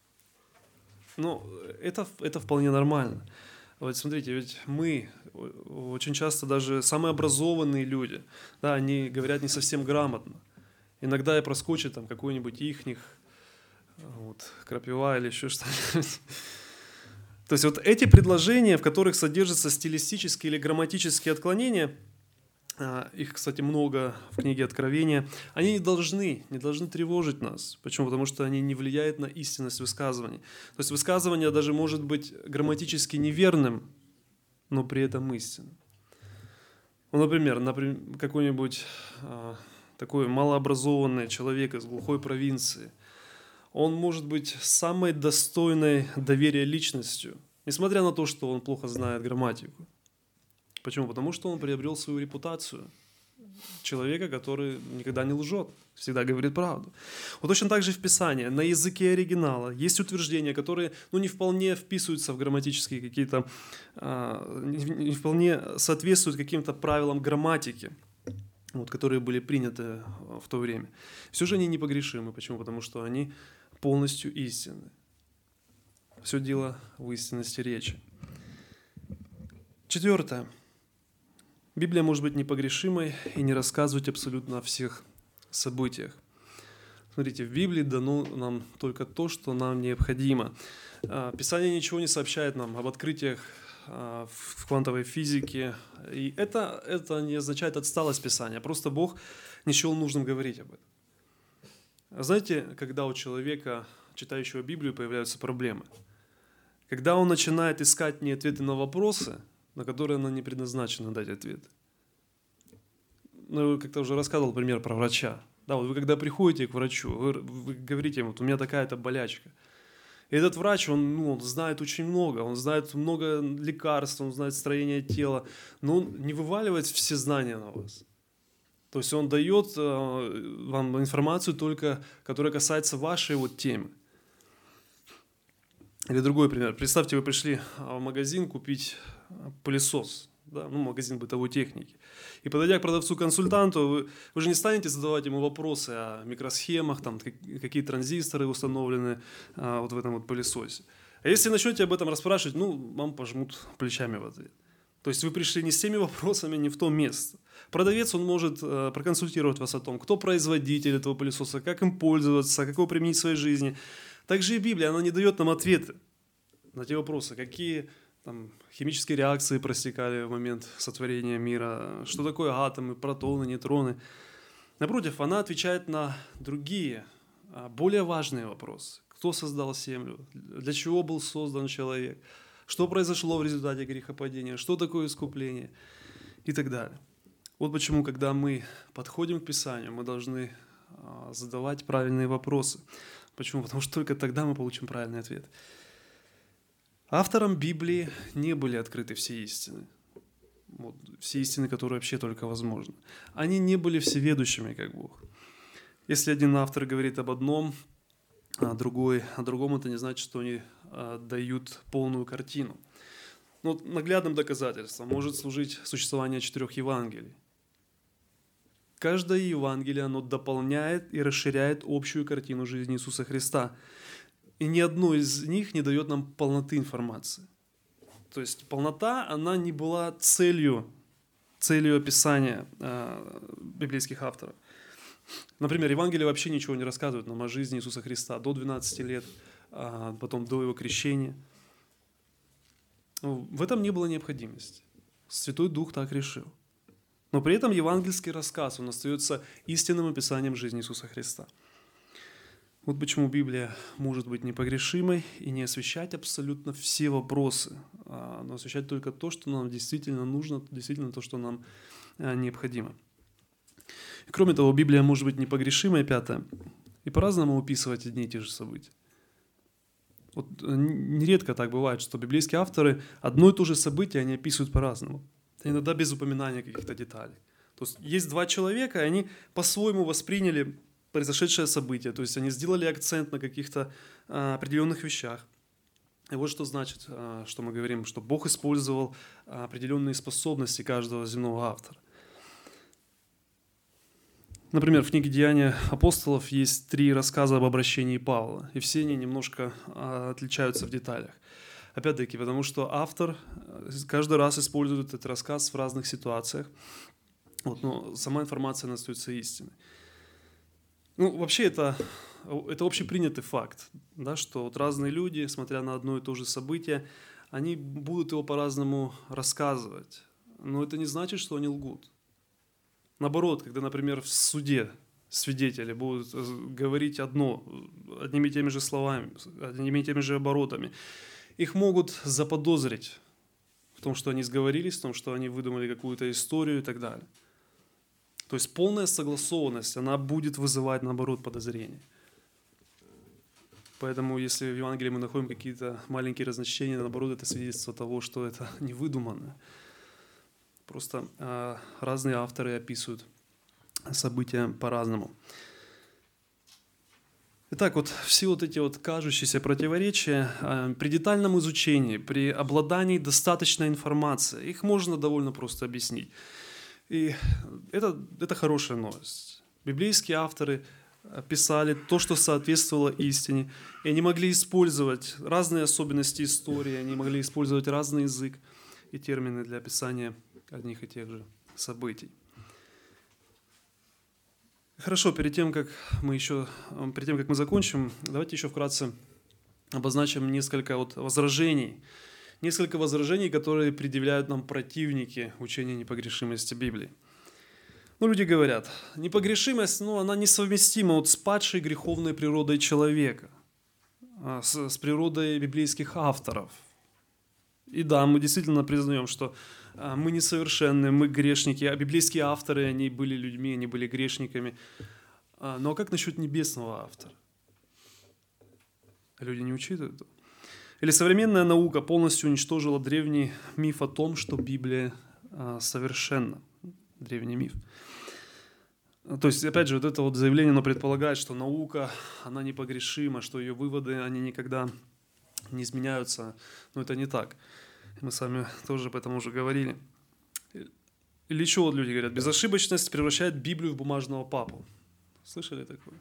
Но это, это вполне нормально. Вот смотрите, ведь мы очень часто даже самые образованные люди, да, они говорят не совсем грамотно. Иногда и проскочит там какой-нибудь ихних, вот, крапива или еще что-нибудь. То есть вот эти предложения, в которых содержатся стилистические или грамматические отклонения, их, кстати, много в книге Откровения, они не должны, не должны тревожить нас. Почему? Потому что они не влияют на истинность высказываний. То есть высказывание даже может быть грамматически неверным, но при этом истинным. Ну, например, например какой-нибудь а, такой малообразованный человек из глухой провинции, он может быть самой достойной доверия личностью, несмотря на то, что он плохо знает грамматику. Почему? Потому что он приобрел свою репутацию человека, который никогда не лжет, всегда говорит правду. Вот точно так же в Писании, на языке оригинала есть утверждения, которые ну, не вполне вписываются в грамматические какие-то, а, не вполне соответствуют каким-то правилам грамматики, вот, которые были приняты в то время. Все же они непогрешимы. Почему? Потому что они полностью истинны. Все дело в истинности речи. Четвертое. Библия может быть непогрешимой и не рассказывать абсолютно о всех событиях. Смотрите, в Библии дано нам только то, что нам необходимо. Писание ничего не сообщает нам об открытиях а, в квантовой физике. И это, это не означает отсталость Писания, просто Бог не счел нужным говорить об этом. Знаете, когда у человека, читающего Библию, появляются проблемы? Когда он начинает искать не ответы на вопросы, на которые она не предназначена дать ответы. Ну, я как-то уже рассказывал пример про врача. Да, вот вы когда приходите к врачу, вы, вы говорите ему, вот у меня такая-то болячка. И этот врач, он, ну, он знает очень много, он знает много лекарств, он знает строение тела, но он не вываливает все знания на вас. То есть он дает э, вам информацию только, которая касается вашей вот темы. Или другой пример. Представьте, вы пришли в магазин купить пылесос, да, ну, магазин бытовой техники. И подойдя к продавцу-консультанту, вы, вы же не станете задавать ему вопросы о микросхемах, там, какие транзисторы установлены а, вот в этом вот пылесосе. А если начнете об этом расспрашивать, ну, вам пожмут плечами в ответ. То есть вы пришли не с теми вопросами, не в то место. Продавец, он может а, проконсультировать вас о том, кто производитель этого пылесоса, как им пользоваться, как его применить в своей жизни. Также и Библия, она не дает нам ответы на те вопросы, какие там, химические реакции проистекали в момент сотворения мира, что такое атомы, протоны, нейтроны. Напротив, она отвечает на другие, более важные вопросы. Кто создал Землю? Для чего был создан человек? Что произошло в результате грехопадения? Что такое искупление? И так далее. Вот почему, когда мы подходим к Писанию, мы должны задавать правильные вопросы. Почему? Потому что только тогда мы получим правильный ответ. Авторам Библии не были открыты все истины. Вот, все истины, которые вообще только возможны. Они не были всеведущими, как Бог. Если один автор говорит об одном, а другой о другом, это не значит, что они а, дают полную картину. Но вот наглядным доказательством может служить существование четырех Евангелий. Каждое Евангелие, оно дополняет и расширяет общую картину жизни Иисуса Христа. И ни одно из них не дает нам полноты информации. То есть полнота, она не была целью, целью описания э, библейских авторов. Например, Евангелие вообще ничего не рассказывает нам о жизни Иисуса Христа до двенадцати лет, а потом до его крещения. В этом не было необходимости. Святой Дух так решил. Но при этом евангельский рассказ, он остается истинным описанием жизни Иисуса Христа. Вот почему Библия может быть непогрешимой и не освещать абсолютно все вопросы, но освещать только то, что нам действительно нужно, действительно то, что нам необходимо. И кроме того, Библия может быть непогрешимой, пятое, и по-разному описывать одни и те же события. Вот нередко так бывает, что библейские авторы одно и то же событие они описывают по-разному, иногда без упоминания каких-то деталей. То есть есть два человека, и они по-своему восприняли произошедшее событие, то есть они сделали акцент на каких-то а, определенных вещах. И вот что значит, а, что мы говорим, что Бог использовал а, определенные способности каждого земного автора. Например, в книге «Деяния апостолов» есть три рассказа об обращении Павла, и все они немножко а, отличаются в деталях. Опять-таки, потому что автор каждый раз использует этот рассказ в разных ситуациях, вот, но сама информация остается истиной. Ну, вообще это, это общепринятый факт, да, что вот разные люди, смотря на одно и то же событие, они будут его по-разному рассказывать. Но это не значит, что они лгут. Наоборот, когда, например, в суде свидетели будут говорить одно, одними и теми же словами, одними и теми же оборотами, их могут заподозрить в том, что они сговорились, в том, что они выдумали какую-то историю и так далее. То есть полная согласованность, она будет вызывать, наоборот, подозрения. Поэтому, если в Евангелии мы находим какие-то маленькие разночтения, наоборот, это свидетельство того, что это не выдумано. Просто э, разные авторы описывают события по-разному. Итак, вот все вот эти вот кажущиеся противоречия, э, при детальном изучении, при обладании достаточной информацией, их можно довольно просто объяснить. И это, это хорошая новость. Библейские авторы писали то, что соответствовало истине, и они могли использовать разные особенности истории, они могли использовать разный язык и термины для описания одних и тех же событий. Хорошо, перед тем, как мы еще, перед тем, как мы закончим, давайте еще вкратце обозначим несколько вот возражений несколько возражений, которые предъявляют нам противники учения непогрешимости Библии. Ну, люди говорят, непогрешимость, ну, она несовместима вот с падшей греховной природой человека, с, с природой библейских авторов. И да, мы действительно признаем, что мы несовершенны, мы грешники, а библейские авторы, они были людьми, они были грешниками. Но как насчет небесного автора? Люди не учитывают это. Или современная наука полностью уничтожила древний миф о том, что Библия совершенна. Древний миф. То есть, опять же, вот это вот заявление, оно предполагает, что наука, она непогрешима, что ее выводы, они никогда не изменяются. Но это не так. Мы с вами тоже об этом уже говорили. Или еще вот люди говорят, безошибочность превращает Библию в бумажного папу. Слышали такое?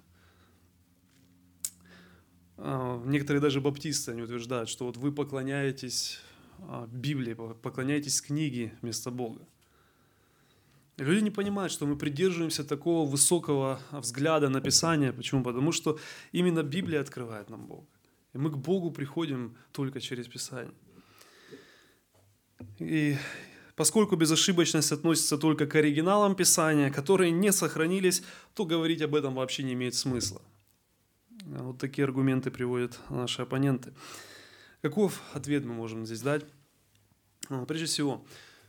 Некоторые даже баптисты, они утверждают, что вот вы поклоняетесь Библии, поклоняетесь книге вместо Бога. Люди не понимают, что мы придерживаемся такого высокого взгляда на Писание. Почему? Потому что именно Библия открывает нам Бога. И мы к Богу приходим только через Писание. И поскольку безошибочность относится только к оригиналам Писания, которые не сохранились, то говорить об этом вообще не имеет смысла. Вот такие аргументы приводят наши оппоненты. Каков ответ мы можем здесь дать? Прежде всего,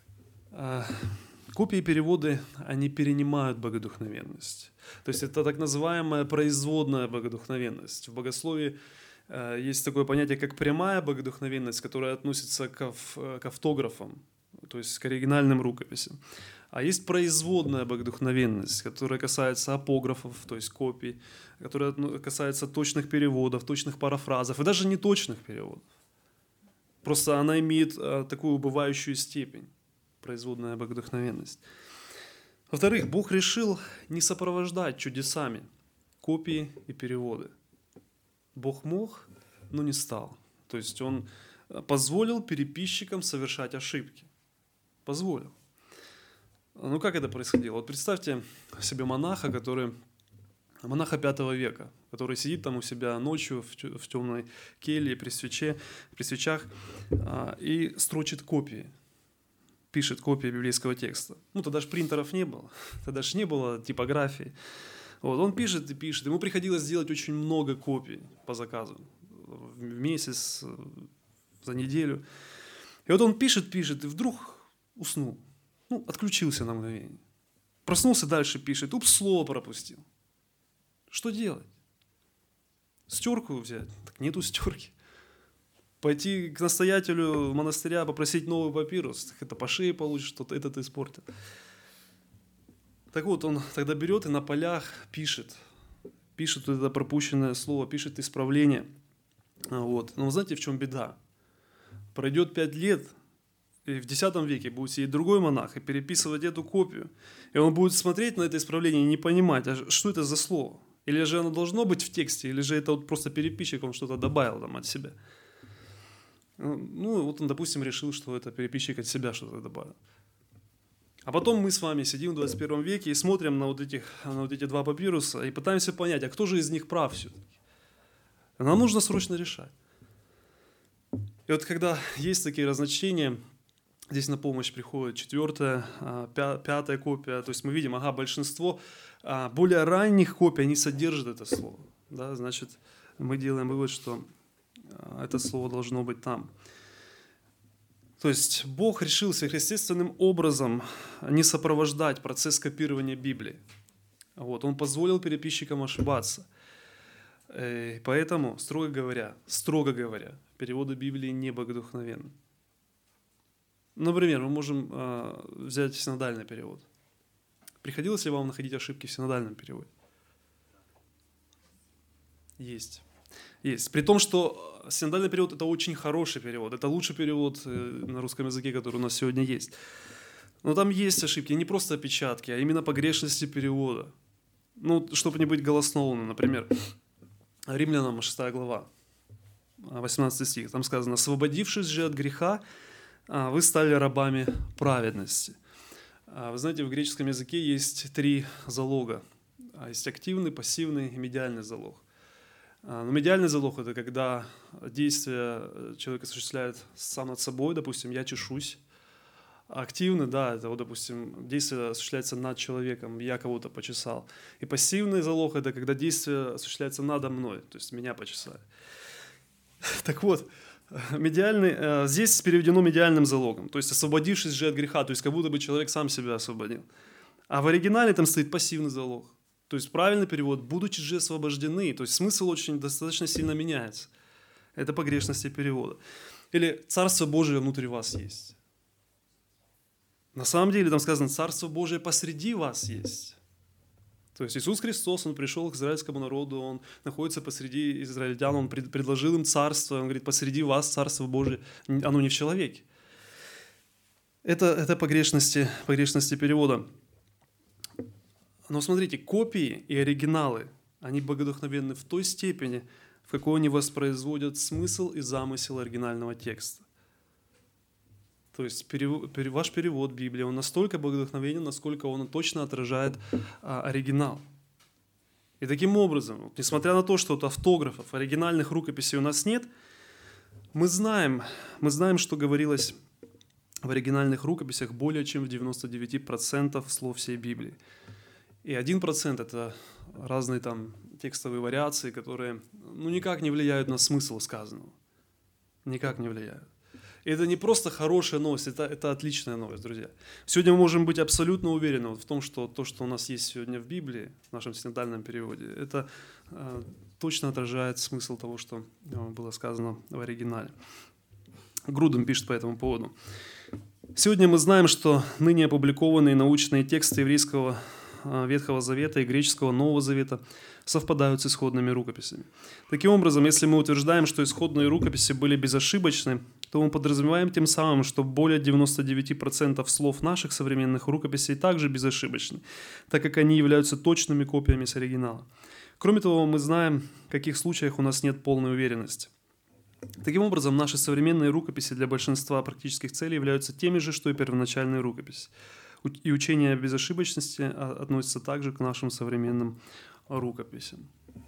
копии и переводы, они перенимают богодухновенность. То есть это так называемая производная богодухновенность. В богословии есть такое понятие, как прямая богодухновенность, которая относится к, к автографам, то есть к оригинальным рукописям. А есть производная богодухновенность, которая касается апографов, то есть копий, которая касается точных переводов, точных парафразов и даже неточных переводов. Просто она имеет такую убывающую степень, производная богодухновенность. Во-вторых, Бог решил не сопровождать чудесами копии и переводы. Бог мог, но не стал. То есть Он позволил переписчикам совершать ошибки. Позволил. Ну, как это происходило? Вот представьте себе монаха, который, монаха пятого века, который сидит там у себя ночью в темной келье при свече, при свечах и строчит копии, пишет копии библейского текста. Ну, тогда же принтеров не было, тогда же не было типографии. Вот, он пишет и пишет. Ему приходилось делать очень много копий по заказу в месяц, за неделю. И вот он пишет, пишет, и вдруг уснул. Ну, отключился на мгновение. Проснулся, дальше пишет. Упс, слово пропустил. Что делать? Стерку взять? Так нету стерки. Пойти к настоятелю монастыря, попросить новый папирус. Так это по шее получишь, что-то этот испортит. Так вот, он тогда берет и на полях пишет. Пишет это пропущенное слово, пишет исправление. Вот. Но вы знаете, в чем беда? Пройдет пять лет, и в десятом веке будет сидеть другой монах и переписывать эту копию. И он будет смотреть на это исправление и не понимать, а что это за слово? Или же оно должно быть в тексте, или же это вот просто переписчик, он что-то добавил там от себя. Ну, вот он, допустим, решил, что это переписчик от себя что-то добавил. А потом мы с вами сидим в двадцать первом веке и смотрим на вот, этих, на вот эти два папируса и пытаемся понять, а кто же из них прав все-таки? Нам нужно срочно решать. И вот когда есть такие разночтения, здесь на помощь приходит четвертая, пятая копия. То есть мы видим, ага, большинство более ранних копий, они содержат это слово. Да, значит, мы делаем вывод, что это слово должно быть там. То есть Бог решил сверхъестественным образом не сопровождать процесс копирования Библии. Вот, Он позволил переписчикам ошибаться. И поэтому, строго говоря, строго говоря, переводы Библии не богодухновенны. Например, мы можем э, взять синодальный перевод. Приходилось ли вам находить ошибки в синодальном переводе? Есть. Есть. При том, что синодальный перевод – это очень хороший перевод. Это лучший перевод на русском языке, который у нас сегодня есть. Но там есть ошибки, не просто опечатки, а именно погрешности перевода. Ну, чтобы не быть голословным, например, Римлянам шестая глава, восемнадцатый стих. Там сказано: «Освободившись же от греха, вы стали рабами праведности». Вы знаете, в греческом языке есть три залога. Есть активный, пассивный и медиальный залог. Но медиальный залог – это когда действие человек осуществляет сам над собой, допустим, я чешусь. Активный, да, это, вот, допустим, действие осуществляется над человеком, я кого-то почесал. И пассивный залог – это когда действие осуществляется надо мной, то есть меня почесали. Так вот, медиальный, здесь переведено медиальным залогом, то есть освободившись же от греха, то есть как будто бы человек сам себя освободил. А в оригинале там стоит пассивный залог. То есть правильный перевод – будучи же освобождены. То есть смысл очень достаточно сильно меняется. Это погрешности перевода. Или «Царство Божие внутри вас есть». На самом деле там сказано «Царство Божие посреди вас есть». То есть Иисус Христос, Он пришел к израильскому народу, Он находится посреди израильтян, Он предложил им царство, Он говорит, посреди вас Царство Божие, оно не в человеке. Это, это погрешности, погрешности перевода. Но смотрите, копии и оригиналы, они богодухновенны в той степени, в какой они воспроизводят смысл и замысел оригинального текста. То есть перев... ваш перевод Библии, он настолько богодухновенен, насколько он точно отражает а, оригинал. И таким образом, вот, несмотря на то, что вот автографов, оригинальных рукописей у нас нет, мы знаем, мы знаем, что говорилось в оригинальных рукописях более чем в девяноста девяти процентах слов всей Библии. И один процент – это разные там текстовые вариации, которые ну, никак не влияют на смысл сказанного. Никак не влияют. И это не просто хорошая новость, это, это отличная новость, друзья. Сегодня мы можем быть абсолютно уверены в том, что то, что у нас есть сегодня в Библии, в нашем синодальном переводе, это э, точно отражает смысл того, что э, было сказано в оригинале. Грудем пишет по этому поводу. Сегодня мы знаем, что ныне опубликованные научные тексты еврейского Ветхого Завета и греческого Нового Завета совпадают с исходными рукописями. Таким образом, если мы утверждаем, что исходные рукописи были безошибочны, то мы подразумеваем тем самым, что более девяноста девяти процентов слов наших современных рукописей также безошибочны, так как они являются точными копиями с оригинала. Кроме того, мы знаем, в каких случаях у нас нет полной уверенности. Таким образом, наши современные рукописи для большинства практических целей являются теми же, что и первоначальные рукописи. И учение о безошибочности относится также к нашим современным рукописям.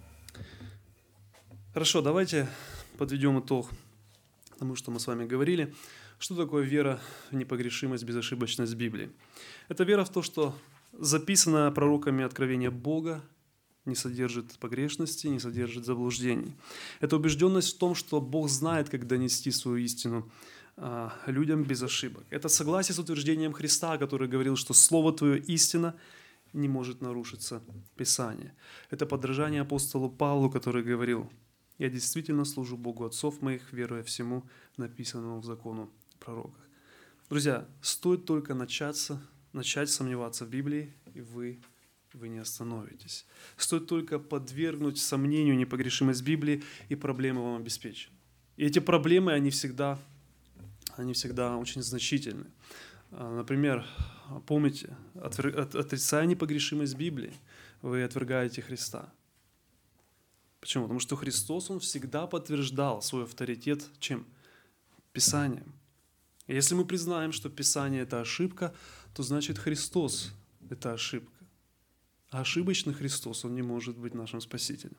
Хорошо, давайте подведем итог тому, что мы с вами говорили. Что такое вера в непогрешимость, безошибочность Библии? Это вера в то, что записанное пророками откровение Бога не содержит погрешности, не содержит заблуждений. Это убежденность в том, что Бог знает, как донести свою истину людям без ошибок. Это согласие с утверждением Христа, который говорил, что Слово Твое истина, не может нарушиться Писание. Это подражание апостолу Павлу, который говорил: «Я действительно служу Богу отцов моих, веруя всему написанному в закону пророках». Друзья, стоит только начаться, начать сомневаться в Библии, и вы, вы не остановитесь. Стоит только подвергнуть сомнению непогрешимость Библии, и проблемы вам обеспечены. И эти проблемы, они всегда они всегда очень значительны. Например, помните, отрицая непогрешимость Библии, вы отвергаете Христа. Почему? Потому что Христос, Он всегда подтверждал свой авторитет чем? Писанием. И если мы признаем, что Писание – это ошибка, то значит Христос – это ошибка. А ошибочный Христос, Он не может быть нашим Спасителем.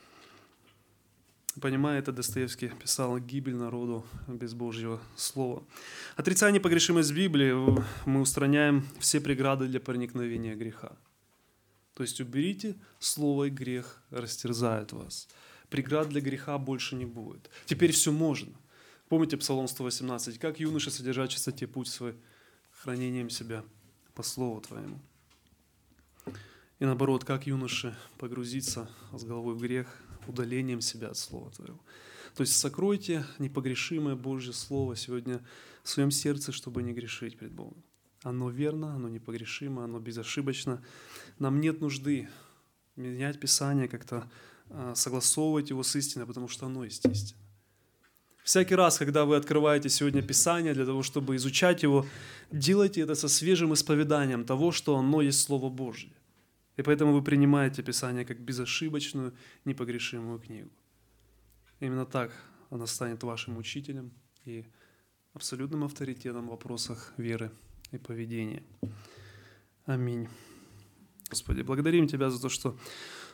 Понимая это, Достоевский писал: «Гибель народу без Божьего Слова». Отрицая непогрешимость Библии, мы устраняем все преграды для проникновения греха. То есть уберите слово, и грех растерзает вас. Преград для греха больше не будет. Теперь все можно. Помните Псалом сто восемнадцать: «Как юноша содержать в чистоте путь свой, хранением себя по слову Твоему». И наоборот, как юноше погрузиться с головой в грех, удалением себя от Слова Твоего. То есть сокройте непогрешимое Божье Слово сегодня в своем сердце, чтобы не грешить пред Богом. Оно верно, оно непогрешимо, оно безошибочно. Нам нет нужды менять Писание, как-то согласовывать его с истиной, потому что оно есть истина. Всякий раз, когда вы открываете сегодня Писание для того, чтобы изучать его, делайте это со свежим исповеданием того, что оно есть Слово Божье. И поэтому вы принимаете Писание как безошибочную, непогрешимую книгу. Именно так она станет вашим учителем и абсолютным авторитетом в вопросах веры и поведения. Аминь. Господи, благодарим Тебя за то, что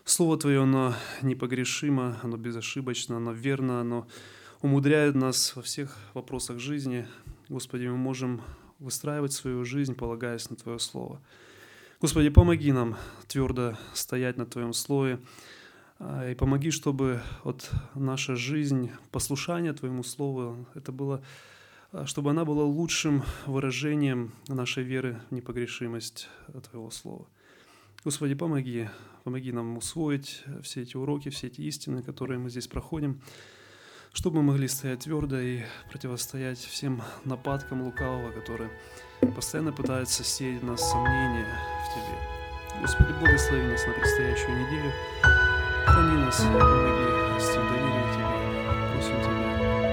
Слово Твое, оно непогрешимо, оно безошибочно, оно верно, оно умудряет нас во всех вопросах жизни. Господи, мы можем выстраивать свою жизнь, полагаясь на Твое Слово. Господи, помоги нам твердо стоять на Твоем Слове, и помоги, чтобы вот наша жизнь, послушание Твоему Слову, это было, чтобы она была лучшим выражением нашей веры в непогрешимость Твоего Слова. Господи, помоги, помоги нам усвоить все эти уроки, все эти истины, которые мы здесь проходим, чтобы мы могли стоять твердо и противостоять всем нападкам лукавого, которые постоянно пытаются сеять в нас сомнения в Тебе. Господи, благослови нас на предстоящую неделю, храни нас и помоги расти в доверии Тебе. Просим Тебя.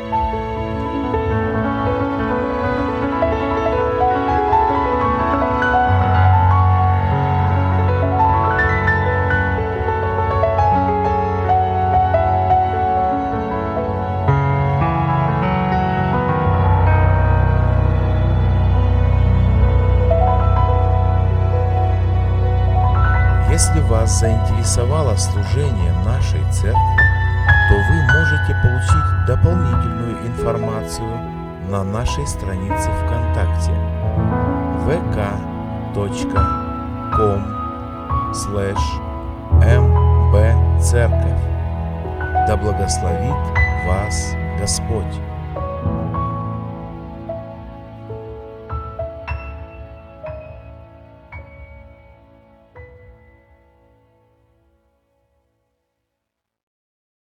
Если вас заинтересовало служение нашей церкви, то вы можете получить дополнительную информацию на нашей странице ВКонтакте вэ ка точка ком слэш эм бэ церковь. Да благословит вас Господь!